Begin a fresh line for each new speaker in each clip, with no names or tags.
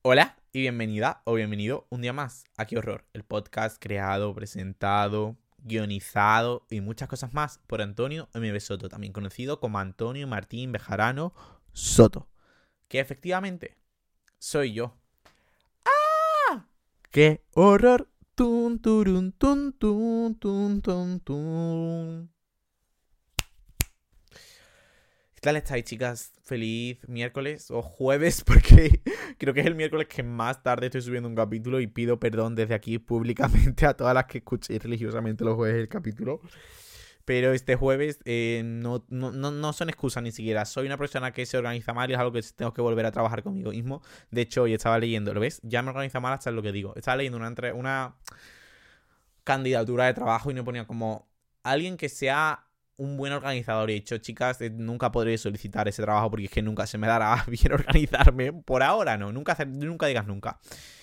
Hola y bienvenida o bienvenido un día más a Qué Horror, el podcast creado, presentado, guionizado y muchas cosas más por Antonio M. Soto, también conocido como Antonio Martín Bejarano Soto, que efectivamente soy yo. ¡Ah! ¡Qué horror! Tun, turun, tun, tun, tun, tun, tun. ¿Qué tal estáis, chicas? Feliz miércoles o jueves, porque creo que es el miércoles que más tarde estoy subiendo un capítulo y pido perdón desde aquí públicamente a todas las que escuchéis religiosamente los jueves el capítulo. Pero este jueves no son excusas ni siquiera. Soy una persona que se organiza mal y es algo que tengo que volver a trabajar conmigo mismo. De hecho, hoy estaba leyendo, ¿lo ves? Ya me organiza mal hasta lo que digo. Estaba leyendo una candidatura de trabajo y me ponía como alguien que sea un buen organizador. Y he dicho, chicas, nunca podré solicitar ese trabajo porque es que nunca se me dará bien organizarme. Por ahora no, nunca digas nunca.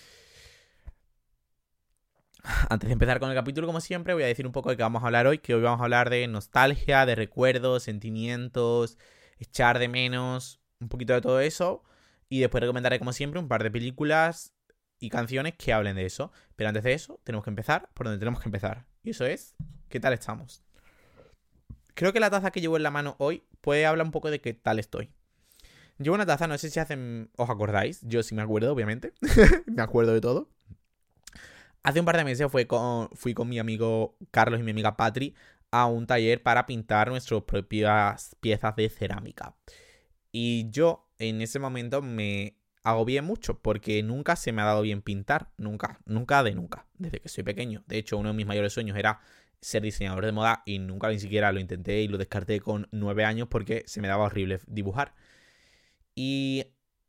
Antes de empezar con el capítulo, como siempre, voy a decir un poco de qué vamos a hablar hoy. Que hoy vamos a hablar de nostalgia, de recuerdos, sentimientos, echar de menos, un poquito de todo eso. Y después recomendaré, como siempre, un par de películas y canciones que hablen de eso. Pero antes de eso, tenemos que empezar por donde tenemos que empezar. Y eso es, ¿qué tal estamos? Creo que la taza que llevo en la mano hoy puede hablar un poco de qué tal estoy. Llevo una taza, no sé si os acordáis. Yo sí me acuerdo, obviamente. Me acuerdo de todo. Hace un par de meses fui con mi amigo Carlos y mi amiga Patri a un taller para pintar nuestras propias piezas de cerámica. Y yo en ese momento me agobié mucho porque nunca se me ha dado bien pintar. Nunca, desde que soy pequeño. De hecho, uno de mis mayores sueños era ser diseñador de moda y nunca ni siquiera lo intenté y lo descarté con 9 años porque se me daba horrible dibujar. Y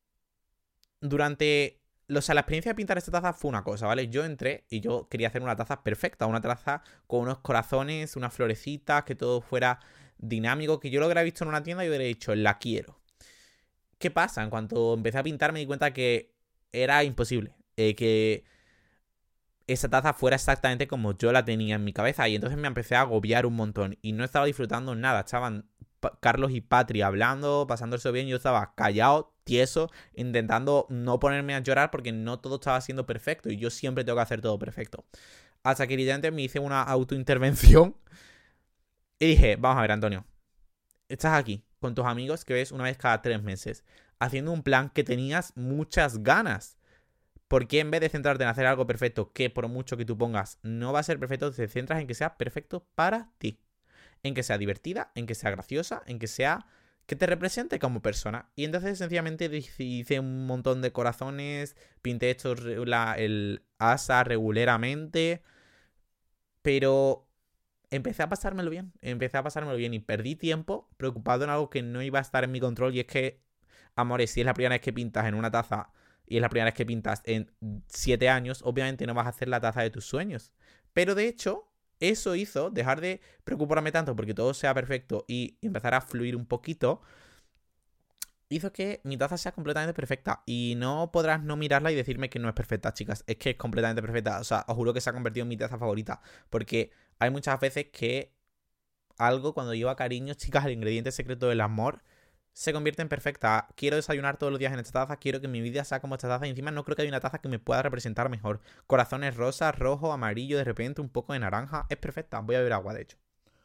durante la experiencia de pintar esta taza fue una cosa, ¿vale? Yo entré y yo quería hacer una taza perfecta, una taza con unos corazones, unas florecitas, que todo fuera dinámico, que yo lo hubiera visto en una tienda y hubiera dicho, la quiero. ¿Qué pasa? En cuanto empecé a pintar me di cuenta que era imposible, que esa taza fuera exactamente como yo la tenía en mi cabeza y entonces me empecé a agobiar un montón y no estaba disfrutando nada, estaban Carlos y Patri hablando, pasándose bien, yo estaba callado, tieso, intentando no ponerme a llorar porque no todo estaba siendo perfecto y yo siempre tengo que hacer todo perfecto. Hasta que evidentemente me hice una autointervención y dije, vamos a ver, Antonio, estás aquí con tus amigos que ves una vez cada 3 meses, haciendo un plan que tenías muchas ganas. ¿Por qué en vez de centrarte en hacer algo perfecto que por mucho que tú pongas no va a ser perfecto, te centras en que sea perfecto para ti? En que sea divertida, en que sea graciosa, en que sea que te represente como persona. Y entonces sencillamente hice un montón de corazones, pinté el asa regularmente, pero empecé a pasármelo bien y perdí tiempo preocupado en algo que no iba a estar en mi control y es que, amores, si es la primera vez que pintas en una taza y es la primera vez que pintas en 7 años, obviamente no vas a hacer la taza de tus sueños. Pero de hecho, eso hizo dejar de preocuparme tanto porque todo sea perfecto y empezar a fluir un poquito. Hizo que mi taza sea completamente perfecta. Y no podrás no mirarla y decirme que no es perfecta, chicas. Es que es completamente perfecta. O sea, os juro que se ha convertido en mi taza favorita. Porque hay muchas veces que algo, cuando lleva cariño, chicas, el ingrediente secreto del amor se convierte en perfecta. Quiero desayunar todos los días en esta taza. Quiero que mi vida sea como esta taza. Y encima no creo que haya una taza que me pueda representar mejor. Corazones rosas, rojo, amarillo, de repente un poco de naranja. Es perfecta. Voy a beber agua, de hecho.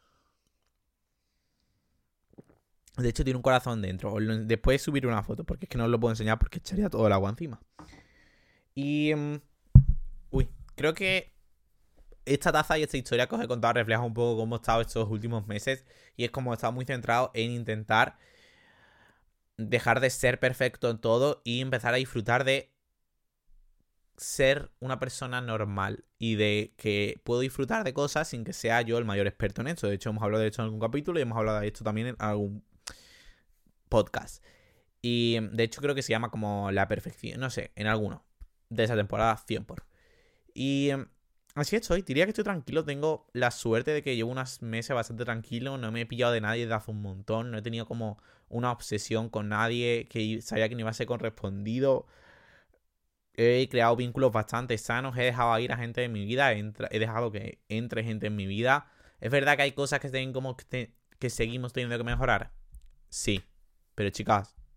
De hecho, tiene un corazón dentro. Después subiré una foto, porque es que no os lo puedo enseñar porque echaría todo el agua encima. Y... creo que esta taza y esta historia que os he contado refleja un poco cómo he estado estos últimos meses. Y es como he estado muy centrado en intentar dejar de ser perfecto en todo y empezar a disfrutar de ser una persona normal y de que puedo disfrutar de cosas sin que sea yo el mayor experto en eso. De hecho, hemos hablado de esto en algún capítulo y hemos hablado de esto también en algún podcast. Y de hecho creo que se llama como La Perfección, no sé, en alguno de esa temporada 100 por. Y así estoy, diría que estoy tranquilo. Tengo la suerte de que llevo unos meses bastante tranquilo. No me he pillado de nadie desde hace un montón. No he tenido como una obsesión con nadie que sabía que no iba a ser correspondido. He creado vínculos bastante sanos. He dejado ir a gente de mi vida. He dejado que entre gente en mi vida. Es verdad que hay cosas que seguimos teniendo que mejorar. Sí, pero chicas,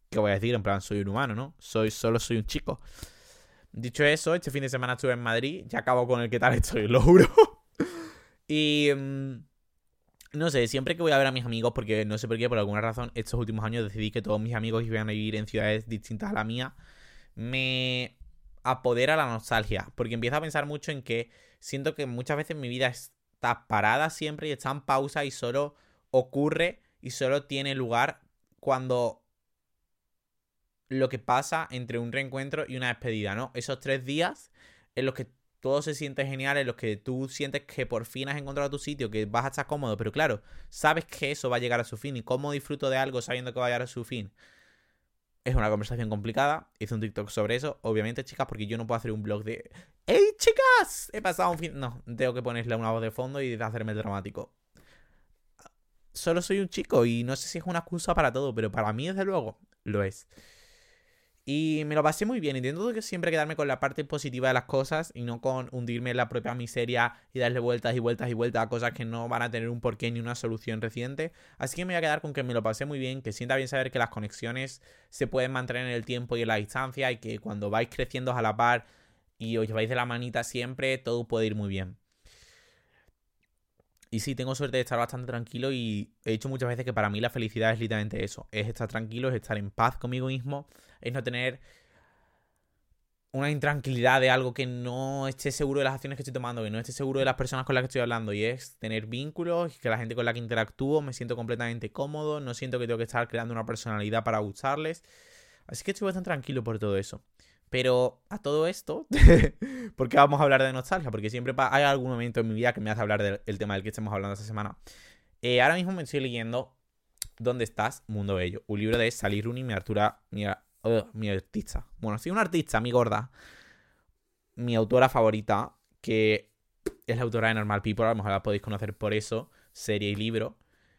¿qué voy a decir? En plan, soy un humano, ¿no? Solo soy un chico. Dicho eso, este fin de semana estuve en Madrid. Ya acabo con el qué tal estoy, lo juro. Y... no sé, siempre que voy a ver a mis amigos, porque no sé por qué, por alguna razón, estos últimos años decidí que todos mis amigos iban a vivir en ciudades distintas a la mía, me apodera la nostalgia, porque empiezo a pensar mucho en que siento que muchas veces mi vida está parada siempre y está en pausa y solo ocurre y solo tiene lugar cuando lo que pasa entre un reencuentro y una despedida, ¿no? Esos 3 días en los que todo se siente genial, en los que tú sientes que por fin has encontrado tu sitio, que vas a estar cómodo, pero claro, sabes que eso va a llegar a su fin. ¿Y cómo disfruto de algo sabiendo que va a llegar a su fin? Es una conversación complicada. Hice un TikTok sobre eso. Obviamente, chicas, porque yo no puedo hacer un blog de ¡Hey, chicas! He pasado un fin... No, tengo que ponerle una voz de fondo y hacerme el dramático. Solo soy un chico y no sé si es una excusa para todo, pero para mí, desde luego, lo es. Y me lo pasé muy bien. Intento que siempre quedarme con la parte positiva de las cosas y no con hundirme en la propia miseria y darle vueltas y vueltas y vueltas a cosas que no van a tener un porqué ni una solución reciente. Así que me voy a quedar con que me lo pasé muy bien, que sienta bien saber que las conexiones se pueden mantener en el tiempo y en la distancia y que cuando vais creciendo a la par y os lleváis de la manita siempre, todo puede ir muy bien. Y sí, tengo suerte de estar bastante tranquilo y he dicho muchas veces que para mí la felicidad es literalmente eso. Es estar tranquilo, es estar en paz conmigo mismo, es no tener una intranquilidad de algo, que no esté seguro de las acciones que estoy tomando, que no esté seguro de las personas con las que estoy hablando, y es tener vínculos, que la gente con la que interactúo me siento completamente cómodo, no siento que tengo que estar creando una personalidad para gustarles. Así que estoy bastante tranquilo por todo eso. Pero a todo esto, ¿por qué vamos a hablar de nostalgia? Porque siempre hay algún momento en mi vida que me hace hablar del tema del que estamos hablando esta semana. Ahora mismo me estoy leyendo ¿Dónde estás, Mundo Bello? Un libro de Sally Rooney, mi artista. Bueno, sí, una artista, mi gorda. Mi autora favorita, que es la autora de Normal People. A lo mejor la podéis conocer por eso, serie y libro.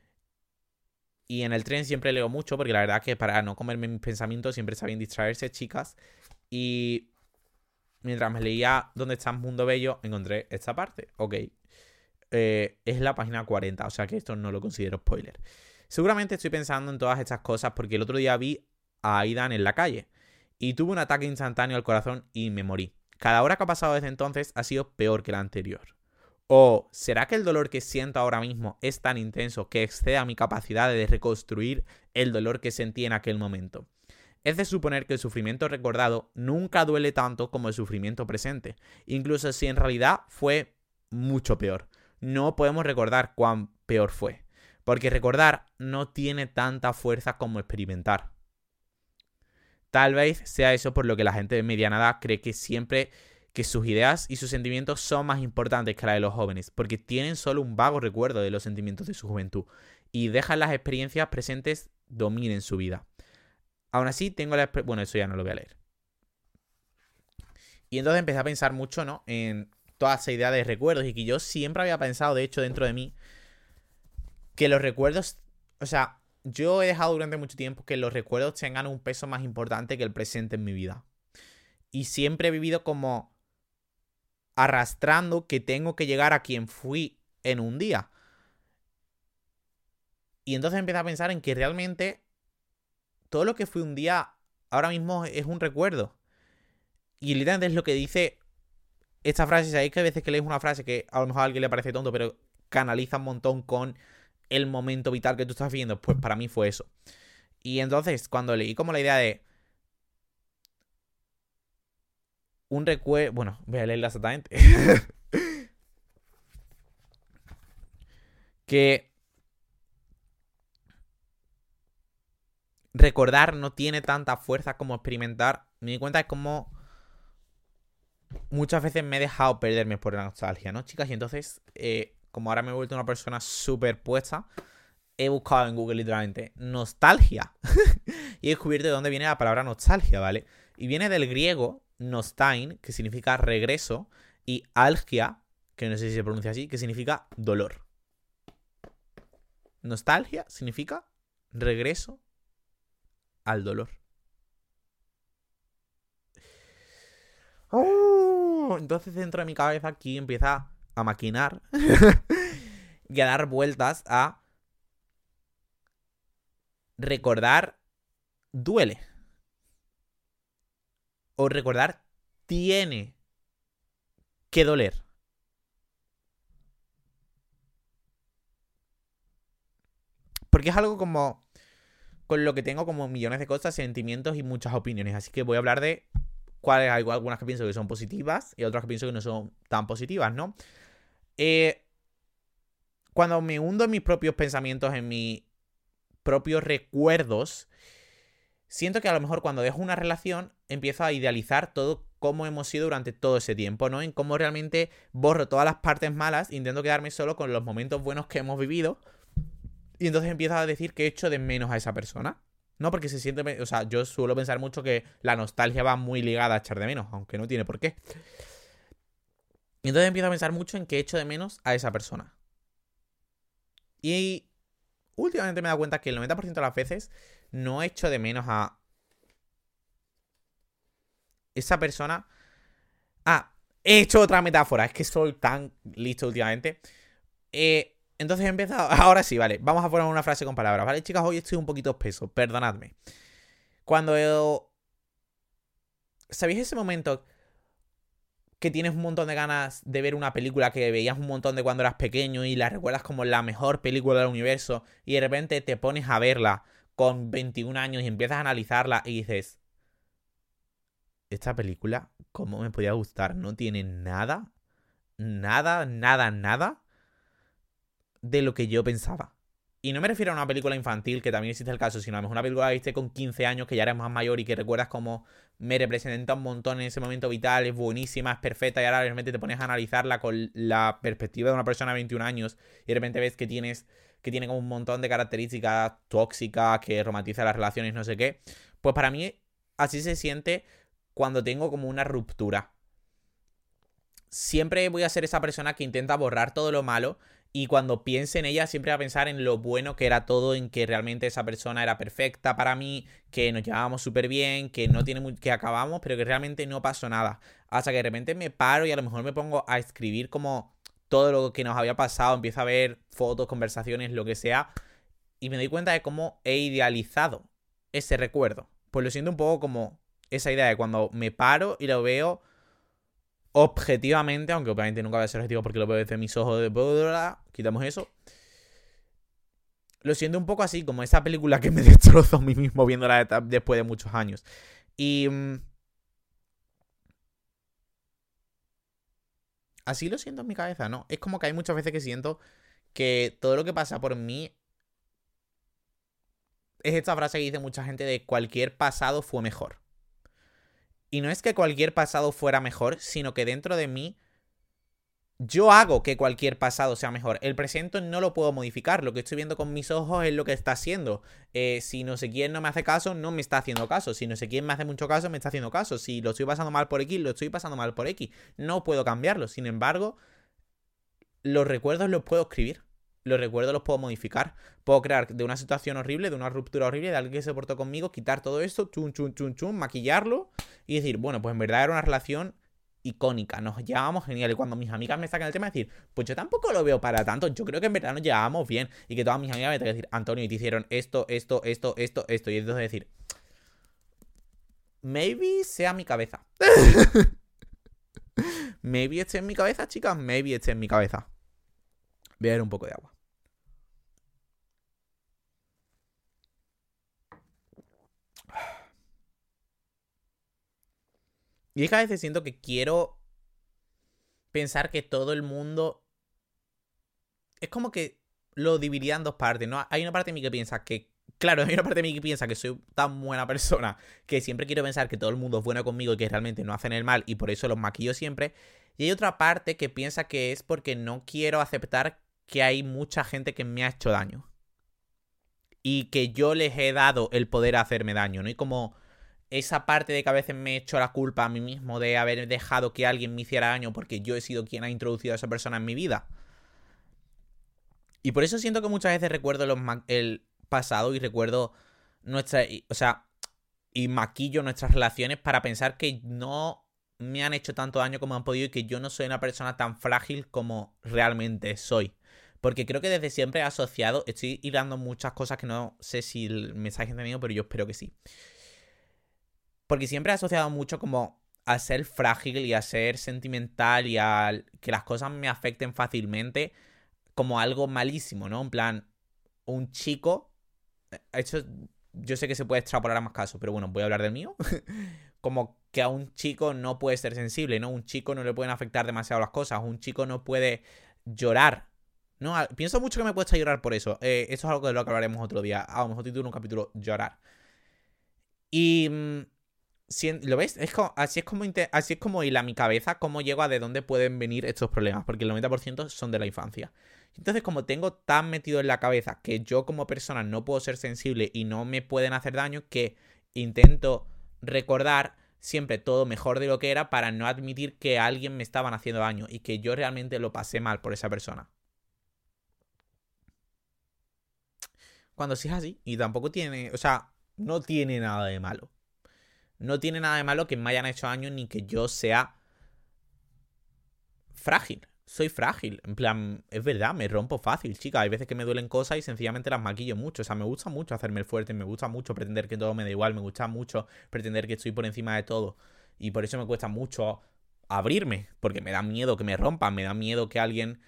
Y en el tren siempre leo mucho, porque la verdad es que para no comerme mis pensamientos siempre está bien distraerse, chicas. Y mientras me leía ¿Dónde está Mundo Bello? Encontré esta parte. Ok. Es la página 40, o sea que esto no lo considero spoiler. Seguramente estoy pensando en todas estas cosas porque el otro día vi a Aidan en la calle y tuve un ataque instantáneo al corazón y me morí. Cada hora que ha pasado desde entonces ha sido peor que la anterior. ¿O será que el dolor que siento ahora mismo es tan intenso que excede a mi capacidad de reconstruir el dolor que sentí en aquel momento? Es de suponer que el sufrimiento recordado nunca duele tanto como el sufrimiento presente, incluso si en realidad fue mucho peor. No podemos recordar cuán peor fue, porque recordar no tiene tanta fuerza como experimentar. Tal vez sea eso por lo que la gente de mediana edad cree que siempre que sus ideas y sus sentimientos son más importantes que la de los jóvenes, porque tienen solo un vago recuerdo de los sentimientos de su juventud y dejan las experiencias presentes dominen su vida. Aún así, tengo la experiencia... Bueno, eso ya no lo voy a leer. Y entonces empecé a pensar mucho, ¿no? En toda esa idea de recuerdos y que yo siempre había pensado, de hecho, dentro de mí, que los recuerdos... O sea, yo he dejado durante mucho tiempo que los recuerdos tengan un peso más importante que el presente en mi vida. Y siempre he vivido como arrastrando que tengo que llegar a quien fui en un día. Y entonces empecé a pensar en que realmente todo lo que fui un día ahora mismo es un recuerdo. Y literalmente es lo que dice esta frase. Sabéis que hay veces que lees una frase que a lo mejor a alguien le parece tonto, pero canaliza un montón con el momento vital que tú estás viviendo. Pues para mí fue eso. Y entonces cuando leí como la idea de un recuerdo... Bueno, voy a leerla exactamente. Que recordar no tiene tanta fuerza como experimentar. Me di cuenta de cómo muchas veces me he dejado perderme por la nostalgia, ¿no, chicas? Y entonces, como ahora me he vuelto una persona súper puesta, he buscado en Google literalmente nostalgia. Y he descubierto de dónde viene la palabra nostalgia, ¿vale? Y viene del griego nostalgia, que significa regreso, y algia, que no sé si se pronuncia así, que significa dolor. Nostalgia significa regreso al dolor. Entonces dentro de mi cabeza aquí empieza a maquinar y a dar vueltas a recordar duele. O recordar tiene que doler. Porque es algo como con lo que tengo como millones de cosas, sentimientos y muchas opiniones. Así que voy a hablar de cuáles hay algunas que pienso que son positivas y otras que pienso que no son tan positivas, ¿no? Cuando me hundo en mis propios pensamientos, en mis propios recuerdos, siento que a lo mejor cuando dejo una relación empiezo a idealizar todo cómo hemos sido durante todo ese tiempo, ¿no? En cómo realmente borro todas las partes malas e intento quedarme solo con los momentos buenos que hemos vivido. Y entonces empiezo a decir que echo de menos a esa persona. No, porque se siente... O sea, yo suelo pensar mucho que la nostalgia va muy ligada a echar de menos, aunque no tiene por qué. Y entonces empiezo a pensar mucho en que echo de menos a esa persona. Y últimamente me he dado cuenta que el 90% de las veces no echo de menos a esa persona. He hecho otra metáfora. Es que soy tan listo últimamente. Entonces he empezado... Ahora sí, vale. Vamos a poner una frase con palabras. Vale, chicas, hoy estoy un poquito espeso. Perdonadme. Cuando... ¿Sabéis ese momento que tienes un montón de ganas de ver una película que veías un montón de cuando eras pequeño y la recuerdas como la mejor película del universo y de repente te pones a verla con 21 años y empiezas a analizarla y dices... Esta película, ¿cómo me podía gustar? No tiene nada de lo que yo pensaba. Y no me refiero a una película infantil, que también existe el caso, sino a lo mejor una película que viste con 15 años, que ya eres más mayor y que recuerdas como me representa un montón en ese momento vital, es buenísima, es perfecta, y ahora realmente te pones a analizarla con la perspectiva de una persona de 21 años y de repente ves que tiene como un montón de características tóxicas, que romantiza las relaciones, no sé qué. Pues para mí así se siente cuando tengo como una ruptura. Siempre voy a ser esa persona que intenta borrar todo lo malo y cuando piense en ella siempre voy a pensar en lo bueno que era todo, en que realmente esa persona era perfecta para mí, que nos llevábamos súper bien, que no tiene que acabamos, pero que realmente no pasó nada. Hasta que de repente me paro y a lo mejor me pongo a escribir como todo lo que nos había pasado, empiezo a ver fotos, conversaciones, lo que sea, y me doy cuenta de cómo he idealizado ese recuerdo. Pues lo siento un poco como esa idea de cuando me paro y lo veo objetivamente, aunque obviamente nunca va a ser objetivo porque lo veo desde mis ojos de... Quitamos eso. Lo siento un poco así, como esa película que me destrozo a mí mismo viéndola después de muchos años. Y... así lo siento en mi cabeza, ¿no? Es como que hay muchas veces que siento que todo lo que pasa por mí es esta frase que dice mucha gente de cualquier pasado fue mejor. Y no es que cualquier pasado fuera mejor, sino que dentro de mí yo hago que cualquier pasado sea mejor. El presente no lo puedo modificar. Lo que estoy viendo con mis ojos es lo que está haciendo. Si no sé quién no me hace caso, no me está haciendo caso. Si no sé quién me hace mucho caso, me está haciendo caso. Si lo estoy pasando mal por X, lo estoy pasando mal por X. No puedo cambiarlo. Sin embargo, los recuerdos los puedo escribir. Los recuerdos los puedo modificar. Puedo crear de una situación horrible, de una ruptura horrible, de alguien que se portó conmigo, quitar todo esto, maquillarlo y decir, bueno, pues en verdad era una relación icónica, nos llevábamos genial. Y cuando mis amigas me sacan el tema, decir, pues yo tampoco lo veo para tanto, yo creo que en verdad nos llevábamos bien. Y que todas mis amigas me tengan que decir, Antonio, y te hicieron esto. Y entonces decir, maybe sea mi cabeza. Maybe esté en mi cabeza, chicas, maybe esté en mi cabeza. Voy a beber un poco de agua. Y es que a veces siento que quiero pensar que todo el mundo... Es como que lo dividiría en dos partes, ¿no? Hay una parte de mí que piensa que... Claro, hay una parte de mí que piensa que soy tan buena persona que siempre quiero pensar que todo el mundo es bueno conmigo y que realmente no hacen el mal y por eso los maquillo siempre. Y hay otra parte que piensa que es porque no quiero aceptar que hay mucha gente que me ha hecho daño. Y que yo les he dado el poder a hacerme daño, ¿no? Y como esa parte de que a veces me he hecho la culpa a mí mismo de haber dejado que alguien me hiciera daño porque yo he sido quien ha introducido a esa persona en mi vida. Y por eso siento que muchas veces recuerdo el pasado y recuerdo y maquillo nuestras relaciones para pensar que no me han hecho tanto daño como han podido y que yo no soy una persona tan frágil como realmente soy. Porque creo que desde siempre he asociado, estoy hilando muchas cosas que no sé si me estáis entendiendo, pero yo espero que sí. Porque siempre he asociado mucho como a ser frágil y a ser sentimental y a que las cosas me afecten fácilmente como algo malísimo, ¿no? En plan, un chico... Esto yo sé que se puede extrapolar a más casos, pero bueno, voy a hablar del mío. Como que a un chico no puede ser sensible, ¿no? Un chico no le pueden afectar demasiado las cosas. Un chico no puede llorar. No, pienso mucho que me cuesta llorar por eso. Esto es algo de lo que hablaremos otro día. A lo mejor título un capítulo llorar. Y... ¿lo ves? Así es como hila mi cabeza cómo llego a de dónde pueden venir estos problemas. Porque el 90% son de la infancia. Entonces, como tengo tan metido en la cabeza que yo como persona no puedo ser sensible y no me pueden hacer daño, que intento recordar siempre todo mejor de lo que era para no admitir que a alguien me estaban haciendo daño y que yo realmente lo pasé mal por esa persona. Cuando sí es así, y tampoco tiene, o sea, no tiene nada de malo. No tiene nada de malo que me hayan hecho daño ni que yo sea frágil. Soy frágil. En plan, es verdad, me rompo fácil, chica. Hay veces que me duelen cosas y sencillamente las maquillo mucho. O sea, me gusta mucho hacerme el fuerte, me gusta mucho pretender que todo me da igual, me gusta mucho pretender que estoy por encima de todo. Y por eso me cuesta mucho abrirme, porque me da miedo que me rompan, me da miedo que alguien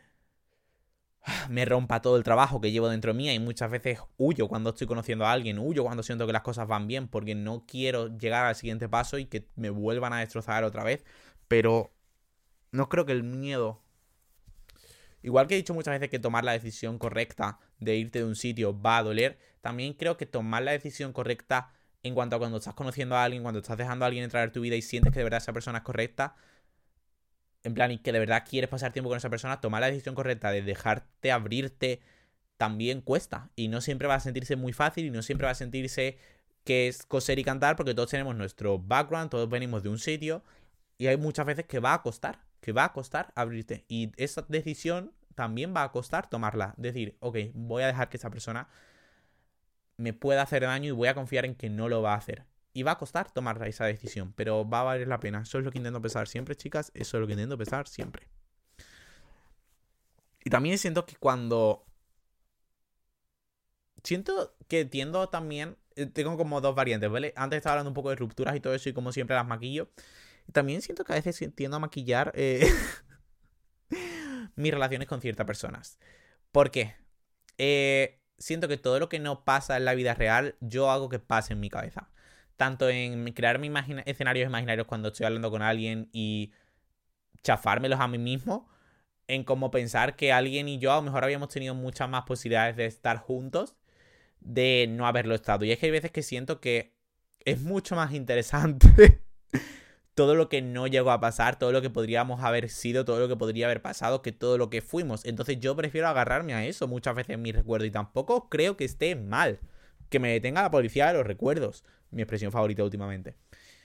me rompa todo el trabajo que llevo dentro mía y muchas veces huyo cuando estoy conociendo a alguien, huyo cuando siento que las cosas van bien porque no quiero llegar al siguiente paso y que me vuelvan a destrozar otra vez. Pero no creo que el miedo... Igual que he dicho muchas veces que tomar la decisión correcta de irte de un sitio va a doler, también creo que tomar la decisión correcta en cuanto a cuando estás conociendo a alguien, cuando estás dejando a alguien entrar en tu vida y sientes que de verdad esa persona es correcta, en plan, y que de verdad quieres pasar tiempo con esa persona, tomar la decisión correcta de dejarte abrirte también cuesta. Y no siempre va a sentirse muy fácil y no siempre va a sentirse que es coser y cantar porque todos tenemos nuestro background, todos venimos de un sitio y hay muchas veces que va a costar abrirte. Y esa decisión también va a costar tomarla. Decir, ok, voy a dejar que esa persona me pueda hacer daño y voy a confiar en que no lo va a hacer. Y va a costar tomar esa decisión, pero va a valer la pena. Eso es lo que intento pensar siempre, chicas. Eso es lo que intento pensar siempre. Y también siento que cuando... Siento que tiendo también... Tengo como dos variantes, ¿vale? Antes estaba hablando un poco de rupturas y todo eso y como siempre las maquillo. Y también siento que a veces tiendo a maquillar mis relaciones con ciertas personas. ¿Por qué? Siento que todo lo que no pasa en la vida real, yo hago que pase en mi cabeza. Tanto en crearme escenarios imaginarios cuando estoy hablando con alguien y chafármelos a mí mismo, en como pensar que alguien y yo a lo mejor habíamos tenido muchas más posibilidades de estar juntos de no haberlo estado. Y es que hay veces que siento que es mucho más interesante todo lo que no llegó a pasar, todo lo que podríamos haber sido, todo lo que podría haber pasado, que todo lo que fuimos. Entonces yo prefiero agarrarme a eso muchas veces en mi recuerdo y tampoco creo que esté mal que me detenga la policía de los recuerdos, mi expresión favorita últimamente.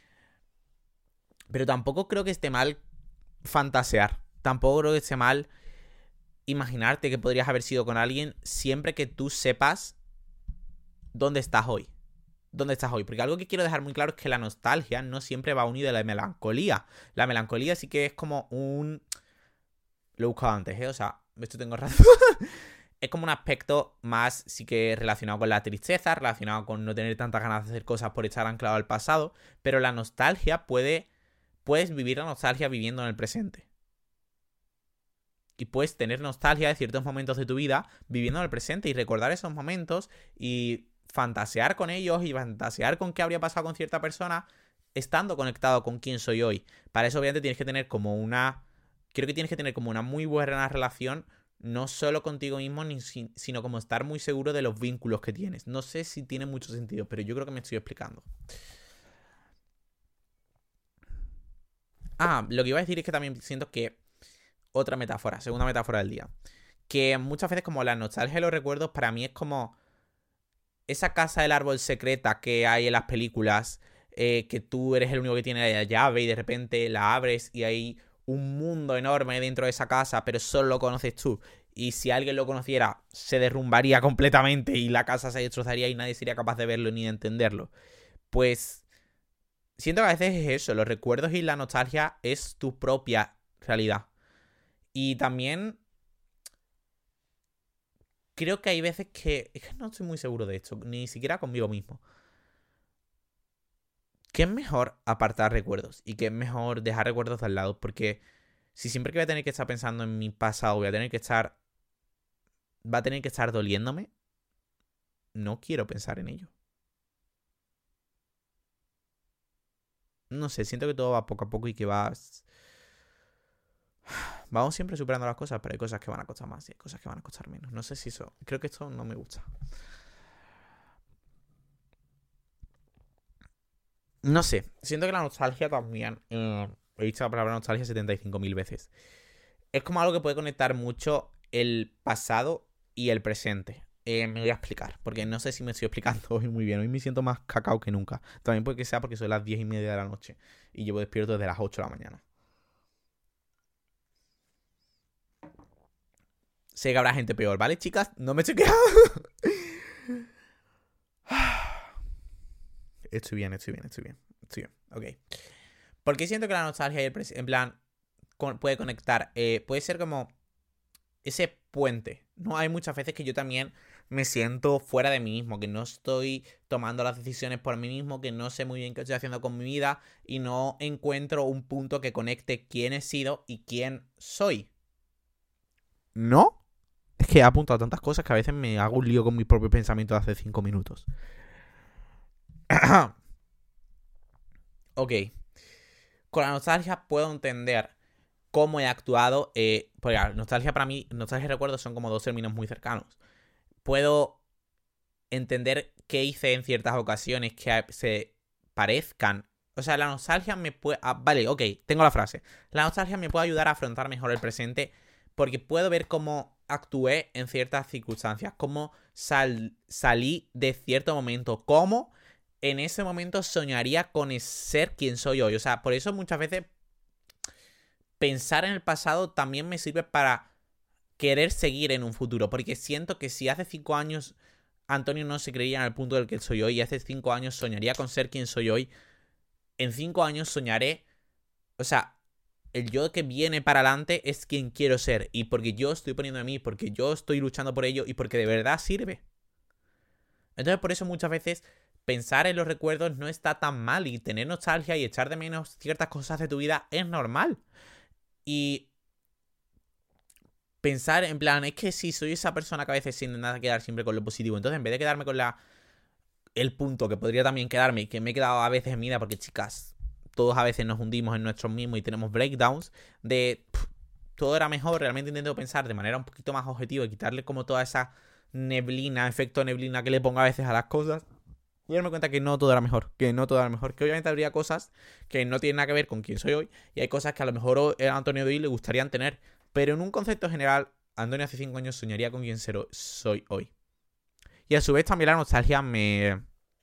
Pero tampoco creo que esté mal fantasear, tampoco creo que esté mal imaginarte que podrías haber sido con alguien siempre que tú sepas dónde estás hoy. ¿Dónde estás hoy? Porque algo que quiero dejar muy claro es que la nostalgia no siempre va unida a la melancolía. La melancolía sí que es como un... Lo he buscado antes, ¿eh? O sea, esto tengo razón. Es como un aspecto más sí que relacionado con la tristeza, relacionado con no tener tantas ganas de hacer cosas por estar anclado al pasado. Pero la nostalgia puedes vivir la nostalgia viviendo en el presente. Y puedes tener nostalgia de ciertos momentos de tu vida viviendo en el presente y recordar esos momentos y fantasear con ellos y fantasear con qué habría pasado con cierta persona estando conectado con quién soy hoy. Para eso obviamente tienes que tener como una... Creo que tienes que tener como una muy buena relación, no solo contigo mismo, sino como estar muy seguro de los vínculos que tienes. No sé si tiene mucho sentido, pero yo creo que me estoy explicando. Lo que iba a decir es que también siento que otra metáfora, segunda metáfora del día, que muchas veces como la nostalgia de los recuerdos para mí es como esa casa del árbol secreta que hay en las películas, que tú eres el único que tiene la llave y de repente la abres y hay un mundo enorme dentro de esa casa, pero solo lo conoces tú. Y si alguien lo conociera, se derrumbaría completamente y la casa se destrozaría y nadie sería capaz de verlo ni de entenderlo. Pues siento que a veces es eso, los recuerdos y la nostalgia es tu propia realidad. Y también creo que hay veces que... Es que no estoy muy seguro de esto, ni siquiera conmigo mismo. ¿Qué es mejor apartar recuerdos? Y qué es mejor dejar recuerdos de al lado. Porque si siempre que voy a tener que estar pensando en mi pasado, voy a tener que estar... Va a tener que estar doliéndome. No quiero pensar en ello. No sé, siento que todo va poco a poco y que vas... Vamos siempre superando las cosas, pero hay cosas que van a costar más y hay cosas que van a costar menos. No sé si eso... Creo que esto no me gusta. No sé, siento que la nostalgia también... he dicho la palabra nostalgia 75.000 veces. Es como algo que puede conectar mucho el pasado y el presente. Me voy a explicar, porque no sé si me estoy explicando hoy muy bien. Hoy me siento más cacao que nunca. También puede que sea porque son las 10:30 de la noche y llevo despierto desde las 8 de la mañana. Sé que habrá gente peor, ¿vale, chicas? No me estoy quejando. Estoy bien. Ok. ¿Por qué siento que la nostalgia y el presente, en plan, puede conectar? Puede ser como ese puente, ¿no? Hay muchas veces que yo también me siento fuera de mí mismo, que no estoy tomando las decisiones por mí mismo, que no sé muy bien qué estoy haciendo con mi vida y no encuentro un punto que conecte quién he sido y quién soy. ¿No? Es que he apuntado tantas cosas que a veces me hago un lío con mi propio pensamiento de hace 5 minutos. Ok. Con la nostalgia puedo entender cómo he actuado. Porque nostalgia para mí, nostalgia y recuerdos son como dos términos muy cercanos. Puedo entender qué hice en ciertas ocasiones que se parezcan. O sea, la nostalgia me puede... vale, ok, tengo la frase. La nostalgia me puede ayudar a afrontar mejor el presente porque puedo ver cómo actué en ciertas circunstancias, cómo salí de cierto momento, cómo en ese momento soñaría con ser quien soy hoy. O sea, por eso muchas veces pensar en el pasado también me sirve para querer seguir en un futuro, porque siento que si hace 5 años Antonio no se creía en el punto del que soy hoy y hace 5 años soñaría con ser quien soy hoy, en 5 años soñaré, o sea, el yo que viene para adelante es quien quiero ser y porque yo estoy poniendo de mí, porque yo estoy luchando por ello y porque de verdad sirve. Entonces por eso muchas veces pensar en los recuerdos no está tan mal y tener nostalgia y echar de menos ciertas cosas de tu vida es normal. Y pensar en plan, es que si soy esa persona que a veces sin nada quedar siempre con lo positivo, entonces en vez de quedarme con el punto que podría también quedarme y que me he quedado a veces en mi vida, porque chicas, todos a veces nos hundimos en nosotros mismos y tenemos breakdowns de todo era mejor, realmente intento pensar de manera un poquito más objetiva y quitarle como toda esa neblina, efecto neblina que le pongo a veces a las cosas y darme cuenta que no todo era mejor, que obviamente habría cosas que no tienen nada que ver con quién soy hoy y hay cosas que a lo mejor a Antonio de hoy le gustarían tener, pero en un concepto general, Antonio hace 5 años soñaría con quién soy hoy. Y a su vez también la nostalgia me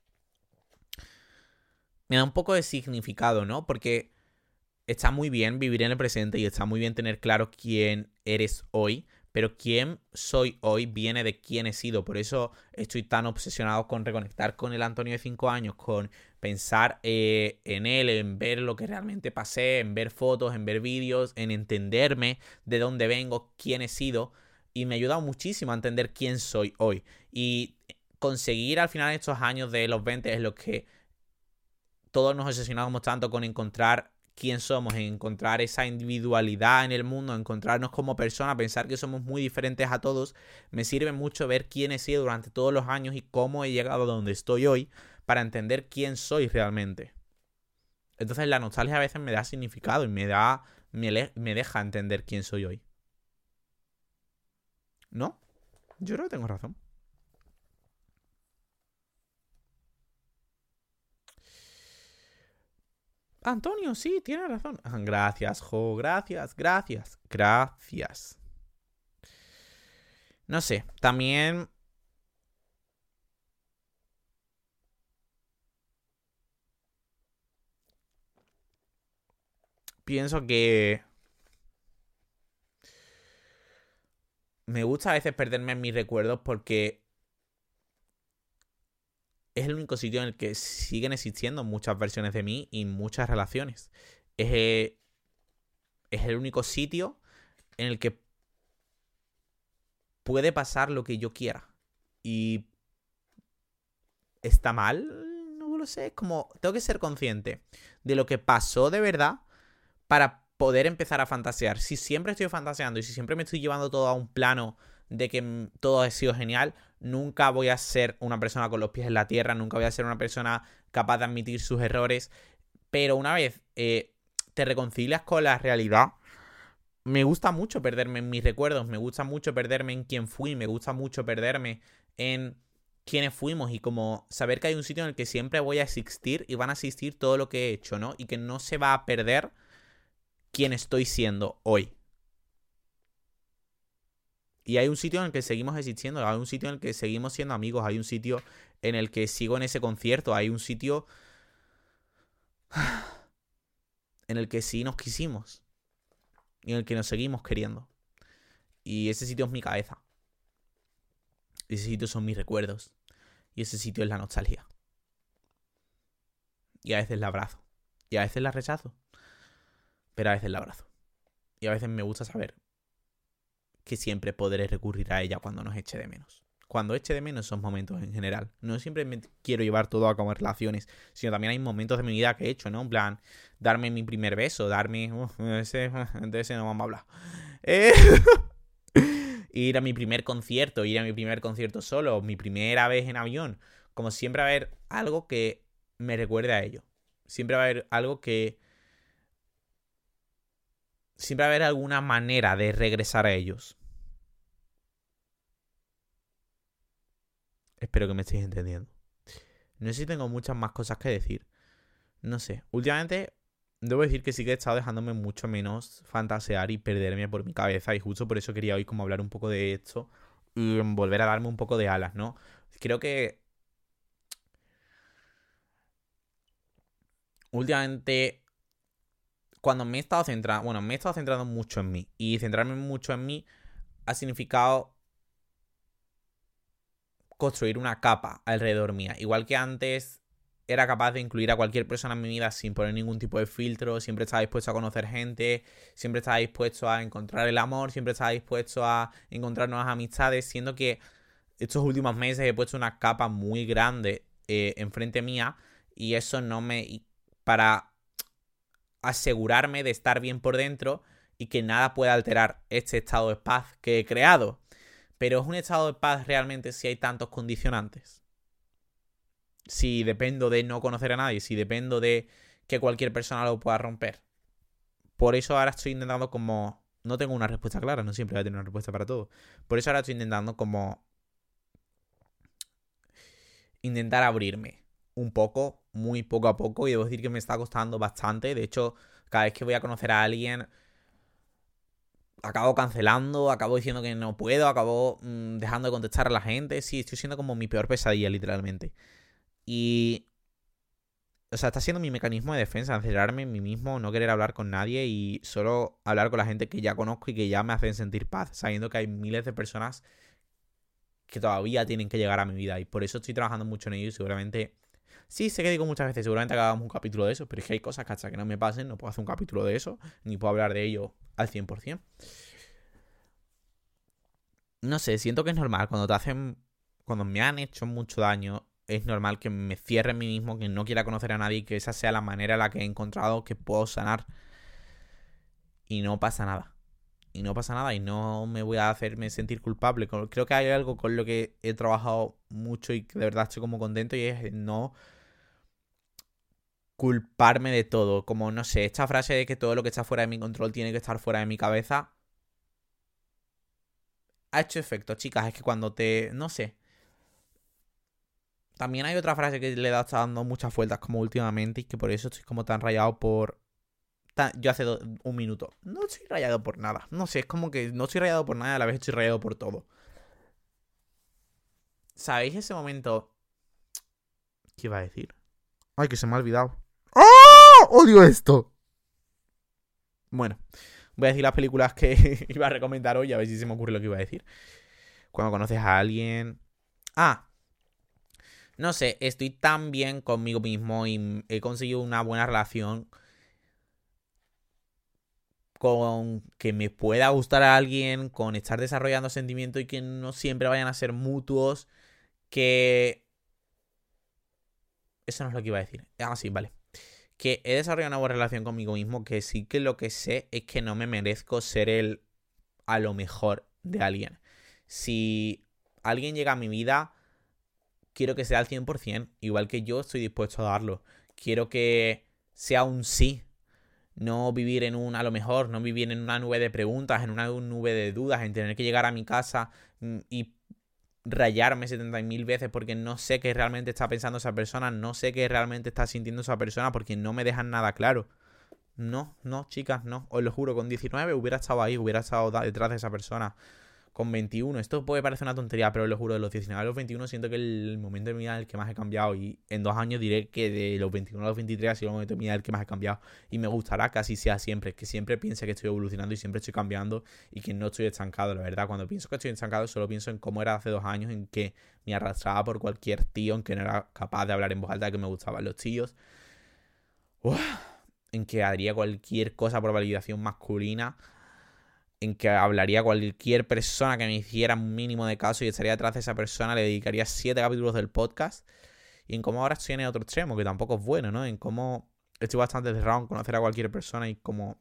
da un poco de significado, ¿no? Porque está muy bien vivir en el presente y está muy bien tener claro quién eres hoy, pero quién soy hoy viene de quién he sido. Por eso estoy tan obsesionado con reconectar con el Antonio de 5 años, con pensar en él, en ver lo que realmente pasé, en ver fotos, en ver vídeos, en entenderme de dónde vengo, quién he sido. Y me ha ayudado muchísimo a entender quién soy hoy. Y conseguir al final estos años de los 20 es lo que todos nos obsesionamos tanto con encontrar quién somos, en encontrar esa individualidad en el mundo, encontrarnos como personas, pensar que somos muy diferentes a todos, me sirve mucho ver quién he sido durante todos los años y cómo he llegado a donde estoy hoy para entender quién soy realmente. Entonces la nostalgia a veces me da significado y me deja entender quién soy hoy. ¿No? Yo creo que tengo razón. Antonio, sí, tiene razón. Gracias, Jo, gracias. No sé, también pienso que me gusta a veces perderme en mis recuerdos porque es el único sitio en el que siguen existiendo muchas versiones de mí y muchas relaciones. Es, es el único sitio en el que puede pasar lo que yo quiera. Y ¿está mal? No lo sé. Es como, tengo que ser consciente de lo que pasó de verdad para poder empezar a fantasear. Si siempre estoy fantaseando y si siempre me estoy llevando todo a un plano de que todo ha sido genial, nunca voy a ser una persona con los pies en la tierra, nunca voy a ser una persona capaz de admitir sus errores. Pero una vez te reconcilias con la realidad, me gusta mucho perderme en mis recuerdos, me gusta mucho perderme en quién fui, me gusta mucho perderme en quiénes fuimos y como saber que hay un sitio en el que siempre voy a existir y van a existir todo lo que he hecho, ¿no? Y que no se va a perder quién estoy siendo hoy. Y hay un sitio en el que seguimos existiendo, hay un sitio en el que seguimos siendo amigos, hay un sitio en el que sigo en ese concierto, hay un sitio en el que sí nos quisimos y en el que nos seguimos queriendo. Y ese sitio es mi cabeza. Ese sitio son mis recuerdos. Y ese sitio es la nostalgia. Y a veces la abrazo. Y a veces la rechazo. Pero a veces la abrazo. Y a veces me gusta saber que siempre podré recurrir a ella cuando nos eche de menos. Cuando eche de menos esos momentos en general. No siempre me quiero llevar todo a cabo en relaciones, sino también hay momentos de mi vida que he hecho, ¿no? En plan, darme mi primer beso, darme... de ese no vamos a hablar. Ir a mi primer concierto, ir a mi primer concierto solo, mi primera vez en avión. Como siempre va a haber algo que me recuerde a ello. Siempre va a haber algo que... Siempre va a haber alguna manera de regresar a ellos. Espero que me estéis entendiendo. No sé si tengo muchas más cosas que decir. No sé. Últimamente, debo decir que sí que he estado dejándome mucho menos fantasear y perderme por mi cabeza. Y justo por eso quería hoy como hablar un poco de esto. Y volver a darme un poco de alas, ¿no? Creo que... últimamente... cuando me he estado centrando... Bueno, me he estado centrando mucho en mí. Y centrarme mucho en mí ha significado construir una capa alrededor mía. Igual que antes era capaz de incluir a cualquier persona en mi vida sin poner ningún tipo de filtro, siempre estaba dispuesto a conocer gente, siempre estaba dispuesto a encontrar el amor, siempre estaba dispuesto a encontrar nuevas amistades, siendo que estos últimos meses he puesto una capa muy grande enfrente mía y eso no me... para asegurarme de estar bien por dentro y que nada pueda alterar este estado de paz que he creado. Pero ¿es un estado de paz realmente si hay tantos condicionantes? Si dependo de no conocer a nadie, si dependo de que cualquier persona lo pueda romper. Por eso ahora estoy intentando como... No tengo una respuesta clara, no siempre voy a tener una respuesta para todo. Por eso ahora estoy intentando como... intentar abrirme un poco, muy poco a poco. Y debo decir que me está costando bastante. De hecho, cada vez que voy a conocer a alguien... acabo cancelando, acabo diciendo que no puedo, acabo dejando de contestar a la gente. Sí, estoy siendo como mi peor pesadilla, literalmente. Y... o sea, está siendo mi mecanismo de defensa, encerrarme en mí mismo, no querer hablar con nadie y solo hablar con la gente que ya conozco y que ya me hacen sentir paz, sabiendo que hay miles de personas que todavía tienen que llegar a mi vida. Y por eso estoy trabajando mucho en ello y seguramente... sí, sé que digo muchas veces, seguramente hagamos un capítulo de eso, pero es que hay cosas que hasta que no me pasen no puedo hacer un capítulo de eso, ni puedo hablar de ello al 100%. No sé, siento que es normal. Cuando te hacen... cuando me han hecho mucho daño, es normal que me cierre en mí mismo, que no quiera conocer a nadie y que esa sea la manera en la que he encontrado que puedo sanar. Y no pasa nada. Y no pasa nada y no me voy a hacerme sentir culpable. Creo que hay algo con lo que he trabajado mucho y que de verdad estoy como contento y es no culparme de todo. Como, no sé, esta frase de que todo lo que está fuera de mi control tiene que estar fuera de mi cabeza ha hecho efecto, chicas. Es que cuando te... no sé. También hay otra frase que le he dado está dando muchas vueltas como últimamente y que por eso estoy como tan rayado por... yo hace un minuto. No estoy rayado por nada. No sé, es como que no estoy rayado por nada y a la vez estoy rayado por todo. ¿Sabéis ese momento? ¿Qué iba a decir? Ay, que se me ha olvidado. ¡Oh! ¡Odio esto! Bueno, voy a decir las películas que iba a recomendar hoy a ver si se me ocurre lo que iba a decir. Cuando conoces a alguien... ah, no sé, estoy tan bien conmigo mismo y he conseguido una buena relación con que me pueda gustar a alguien, con estar desarrollando sentimientos y que no siempre vayan a ser mutuos, que... Eso no es lo que iba a decir. Ah, sí, vale. Que he desarrollado una buena relación conmigo mismo, que sí que lo que sé es que no me merezco ser el a lo mejor de alguien. Si alguien llega a mi vida, quiero que sea al 100%, igual que yo estoy dispuesto a darlo. Quiero que sea un sí. No vivir en un a lo mejor, no vivir en una nube de preguntas, en una nube de dudas, en tener que llegar a mi casa y rayarme 70.000 veces porque no sé qué realmente está pensando esa persona, no sé qué realmente está sintiendo esa persona porque no me dejan nada claro. No, no, chicas, no. Os lo juro, con 19 hubiera estado ahí, hubiera estado detrás de esa persona. Con 21, esto puede parecer una tontería, pero os lo juro, de los 19 a los 21 siento que el momento de mi vida es el que más he cambiado. Y en 2 años diré que de los 21 a los 23 ha sido el momento de mi vida el que más he cambiado. Y me gustará que así sea siempre, que siempre piense que estoy evolucionando y siempre estoy cambiando y que no estoy estancado, la verdad. Cuando pienso que estoy estancado, solo pienso en cómo era hace 2 años, en que me arrastraba por cualquier tío, en que no era capaz de hablar en voz alta, que me gustaban los tíos. Uf, en que haría cualquier cosa por validación masculina, en que hablaría a cualquier persona que me hiciera un mínimo de caso y estaría detrás de esa persona, le dedicaría 7 capítulos del podcast, y en cómo ahora estoy en el otro extremo, que tampoco es bueno, ¿no? En cómo estoy bastante cerrado en conocer a cualquier persona y cómo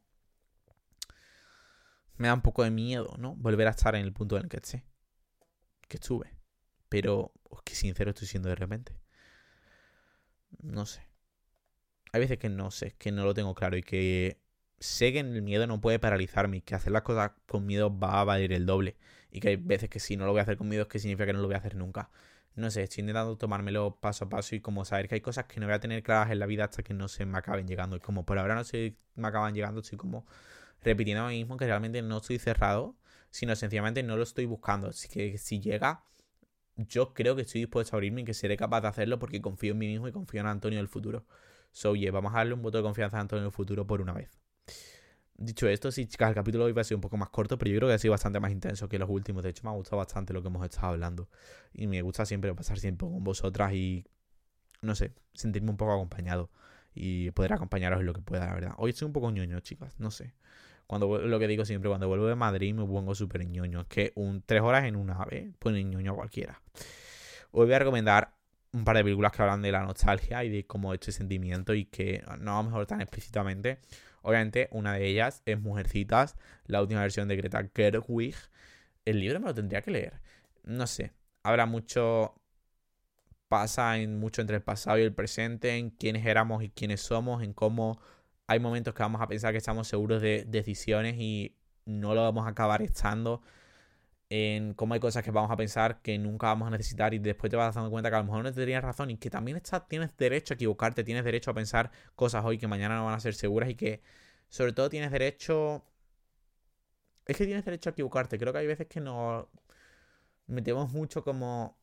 me da un poco de miedo, ¿no? Volver a estar en el punto en el que estuve. Pero, qué sincero estoy siendo de repente. No sé. Hay veces que no sé, que no lo tengo claro y que sé que el miedo no puede paralizarme y que hacer las cosas con miedo va a valer el doble. Y que hay veces que si no lo voy a hacer con miedo es que significa que no lo voy a hacer nunca. No sé, estoy intentando tomármelo paso a paso y como saber que hay cosas que no voy a tener claras en la vida hasta que no se me acaben llegando. Y como por ahora no se me acaban llegando, estoy como repitiendo a mí mismo que realmente no estoy cerrado, sino sencillamente no lo estoy buscando. Así que si llega, yo creo que estoy dispuesto a abrirme y que seré capaz de hacerlo porque confío en mí mismo y confío en Antonio del futuro. So, oye, vamos a darle un voto de confianza a Antonio del futuro por una vez. Dicho esto, sí, chicas, el capítulo de hoy va a ser un poco más corto, pero yo creo que ha sido bastante más intenso que los últimos. De hecho, me ha gustado bastante lo que hemos estado hablando. Y me gusta siempre pasar tiempo con vosotras y, no sé, sentirme un poco acompañado. Y poder acompañaros en lo que pueda, la verdad. Hoy estoy un poco ñoño, chicas, no sé. Lo que digo siempre, cuando vuelvo de Madrid me pongo súper ñoño. Es que 3 horas en una ave pone ñoño a cualquiera. Hoy voy a recomendar un par de películas que hablan de la nostalgia y de cómo este sentimiento y que no a lo mejor tan explícitamente. Obviamente, una de ellas es Mujercitas, la última versión de Greta Gerwig. El libro me lo tendría que leer. No sé, habrá mucho... Pasa en mucho entre el pasado y el presente, en quiénes éramos y quiénes somos, en cómo hay momentos que vamos a pensar que estamos seguros de decisiones y no lo vamos a acabar estando, en cómo hay cosas que vamos a pensar que nunca vamos a necesitar y después te vas dando cuenta que a lo mejor no tenías razón y que también tienes derecho a equivocarte, tienes derecho a pensar cosas hoy que mañana no van a ser seguras y que sobre todo tienes derecho... Es que tienes derecho a equivocarte. Creo que hay veces que nos metemos mucho como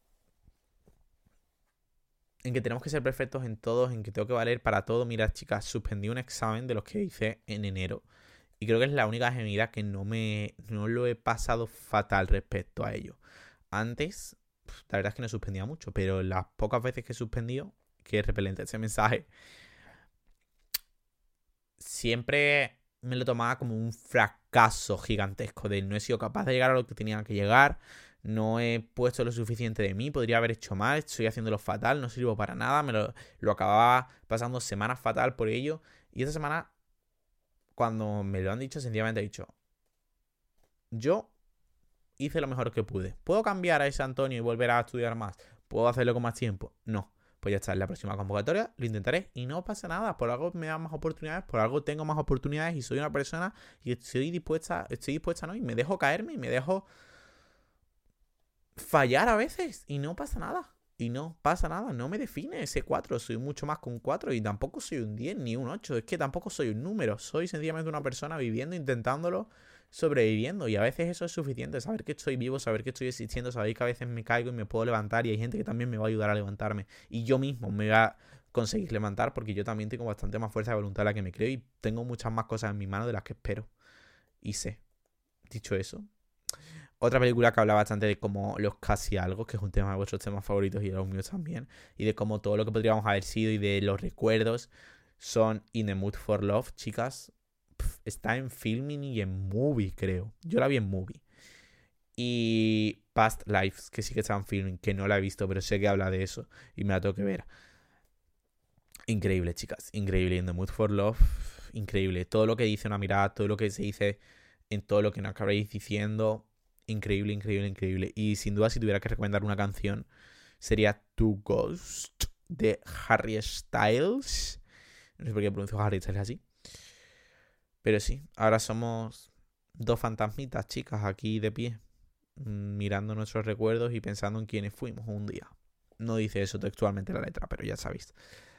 en que tenemos que ser perfectos en todos, en que tengo que valer para todo. Mira, chicas, suspendí un examen de los que hice en enero. Y creo que es la única vez en mi vida que no lo he pasado fatal respecto a ello. Antes, la verdad es que no suspendía mucho, pero las pocas veces que he suspendido, que es repelente ese mensaje, siempre me lo tomaba como un fracaso gigantesco de no he sido capaz de llegar a lo que tenía que llegar, no he puesto lo suficiente de mí, podría haber hecho mal, estoy haciéndolo fatal, no sirvo para nada, lo acababa pasando semanas fatal por ello. Y esta semana, cuando me lo han dicho, sencillamente he dicho, yo hice lo mejor que pude. ¿Puedo cambiar a ese Antonio y volver a estudiar más? ¿Puedo hacerlo con más tiempo? No. Pues ya está, en la próxima convocatoria lo intentaré y no pasa nada. Por algo me dan más oportunidades, por algo tengo más oportunidades y soy una persona y estoy dispuesta, ¿no? Y me dejo caerme y me dejo fallar a veces y no pasa nada. Y no pasa nada, no me define ese 4. Soy mucho más que un 4 y tampoco soy un 10 ni un 8. Es que tampoco soy un número. Soy sencillamente una persona viviendo, intentándolo, sobreviviendo. Y a veces eso es suficiente. Saber que estoy vivo, saber que estoy existiendo, saber que a veces me caigo y me puedo levantar. Y hay gente que también me va a ayudar a levantarme. Y yo mismo me voy a conseguir levantar porque yo también tengo bastante más fuerza de voluntad de la que me creo. Y tengo muchas más cosas en mi mano de las que espero. Y sé. Dicho eso, otra película que habla bastante de cómo los casi algo, que es un tema de vuestros temas favoritos y de los míos también, y de cómo todo lo que podríamos haber sido y de los recuerdos son In the Mood for Love, chicas. está en Filming y en Movie, creo. Yo la vi en Movie. Y Past Lives, que sí que está en Filming, que no la he visto, pero sé que habla de eso y me la tengo que ver. Increíble, chicas. Increíble. In the Mood for Love. Increíble. Todo lo que dice una mirada, todo lo que se dice en todo lo que nos acabáis diciendo. Increíble, increíble, increíble. Y sin duda, si tuviera que recomendar una canción, sería To Ghost de Harry Styles. No sé por qué pronuncio Harry Styles así. Pero sí, ahora somos dos fantasmitas, chicas, aquí de pie, mirando nuestros recuerdos y pensando en quiénes fuimos un día. No dice eso textualmente la letra, pero ya sabéis.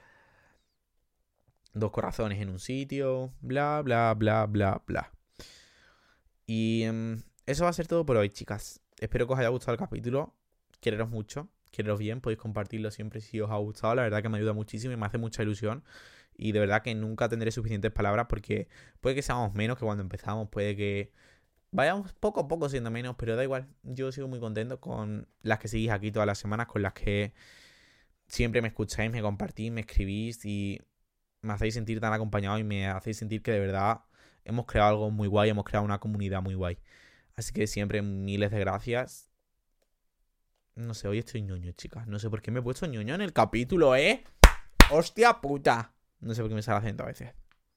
Dos corazones en un sitio, bla, bla, bla, bla, bla. Y eso va a ser todo por hoy, chicas. Espero que os haya gustado el capítulo. Quereros mucho, quereros bien. Podéis compartirlo siempre si os ha gustado. La verdad que me ayuda muchísimo y me hace mucha ilusión. Y de verdad que nunca tendré suficientes palabras porque puede que seamos menos que cuando empezamos. Puede que vayamos poco a poco siendo menos, pero da igual. Yo sigo muy contento con las que seguís aquí todas las semanas, con las que siempre me escucháis, me compartís, me escribís y me hacéis sentir tan acompañado y me hacéis sentir que de verdad hemos creado algo muy guay, hemos creado una comunidad muy guay. Así que siempre miles de gracias. No sé, hoy estoy ñoño, chicas. No sé por qué me he puesto ñoño en el capítulo, ¿eh? ¡Hostia puta! No sé por qué me sale acento a veces.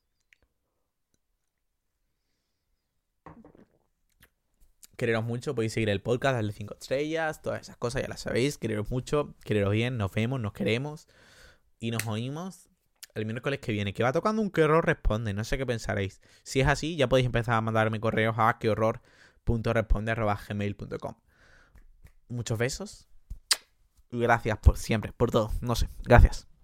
Quereros mucho, podéis seguir el podcast, darle 5 estrellas, todas esas cosas ya las sabéis. Quereros mucho, quereros bien, nos vemos, nos queremos y nos oímos el miércoles que viene, que va tocando un qué horror responde, no sé qué pensaréis. Si es así, ya podéis empezar a mandarme correos a quehorror.responde@gmail.com. Muchos besos. Gracias por siempre, por todo, no sé, gracias.